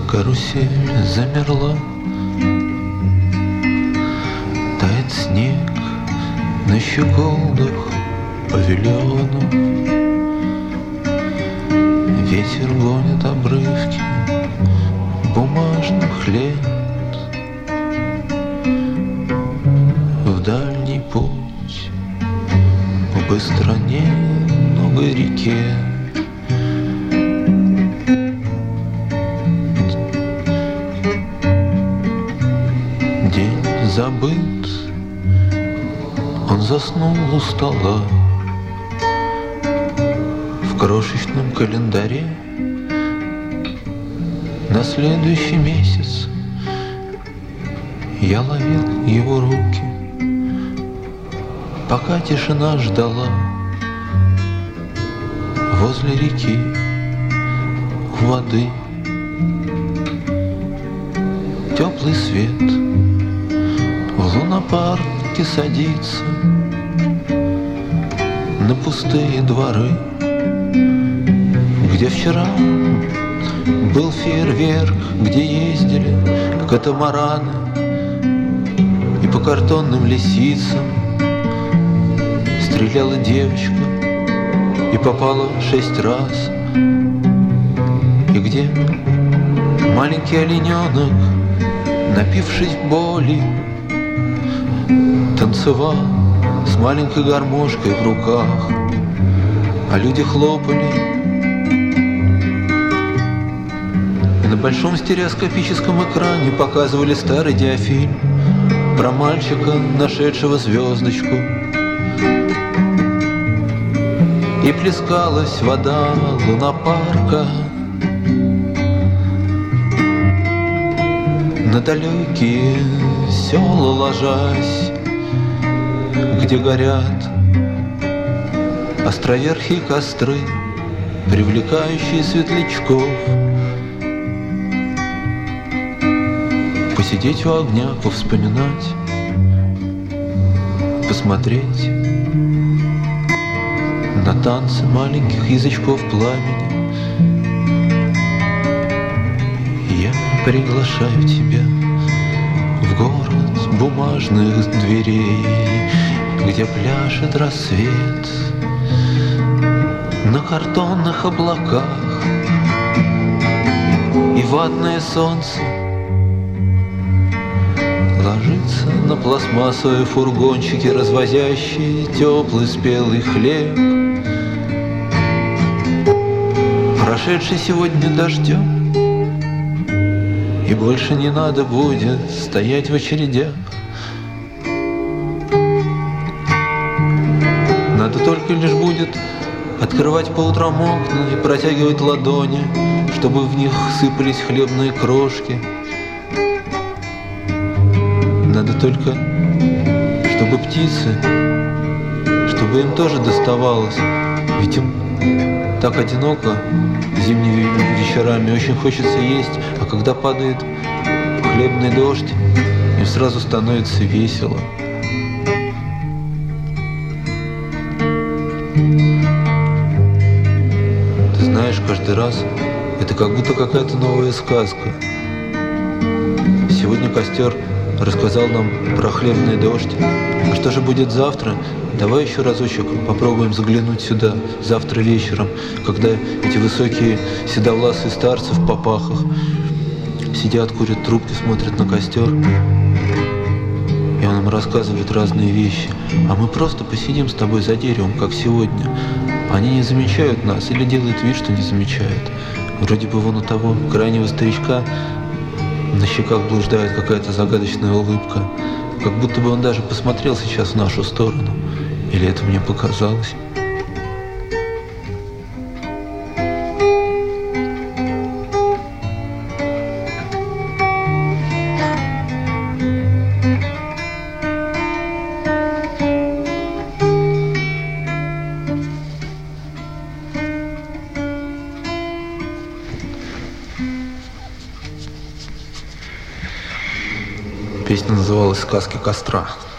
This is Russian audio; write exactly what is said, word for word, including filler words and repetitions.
Карусель замерла, тает снег на щеколдах павильона. Ветер гонит обрывки бумажных лент в дальний путь по быстроне многой реке. День забыт, он заснул у стола. В крошечном календаре на следующий месяц я ловил его руки, пока тишина ждала возле реки у воды. Теплый свет в лунопарке садится на пустые дворы, где вчера был фейерверк, где ездили катамараны, и по картонным лисицам стреляла девочка и попала шесть раз, и где маленький олененок, напившись боли, танцевал с маленькой гармошкой в руках, а люди хлопали. И на большом стереоскопическом экране показывали старый диафильм про мальчика, нашедшего звездочку. И плескалась вода лунопарка на далекие села ложась, где горят островерхие костры, привлекающие светлячков. Посидеть у огня, повспоминать, посмотреть на танцы маленьких язычков пламени. Я приглашаю тебя в город бумажных дверей, где пляшет рассвет на картонных облаках, и ватное солнце ложится на пластмассовые фургончики, развозящие теплый спелый хлеб, прошедший сегодня дождем. И больше не надо будет стоять в очередях. Надо только лишь будет открывать по утрам окна и протягивать ладони, чтобы в них сыпались хлебные крошки. Надо только, чтобы птицы, чтобы им тоже доставалось, ведь им так одиноко зимними вечерами, очень хочется есть, а когда падает хлебный дождь, им сразу становится весело. Ты знаешь, каждый раз это как будто какая-то новая сказка. Сегодня костер рассказал нам про хлебный дождь. А что же будет завтра? Давай еще разочек попробуем заглянуть сюда завтра вечером, когда эти высокие седовласые старцы в попахах сидят, курят трубки, смотрят на костер. И он им рассказывает разные вещи. А мы просто посидим с тобой за деревом, как сегодня. Они не замечают нас или делают вид, что не замечают. Вроде бы вон у того крайнего старичка на щеках блуждает какая-то загадочная улыбка, как будто бы он даже посмотрел сейчас в нашу сторону. Или это мне показалось? Песня называлась «Сказки костра».